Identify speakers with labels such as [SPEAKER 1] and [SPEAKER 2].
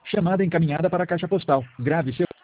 [SPEAKER 1] Chamada encaminhada para a caixa postal. Grave seu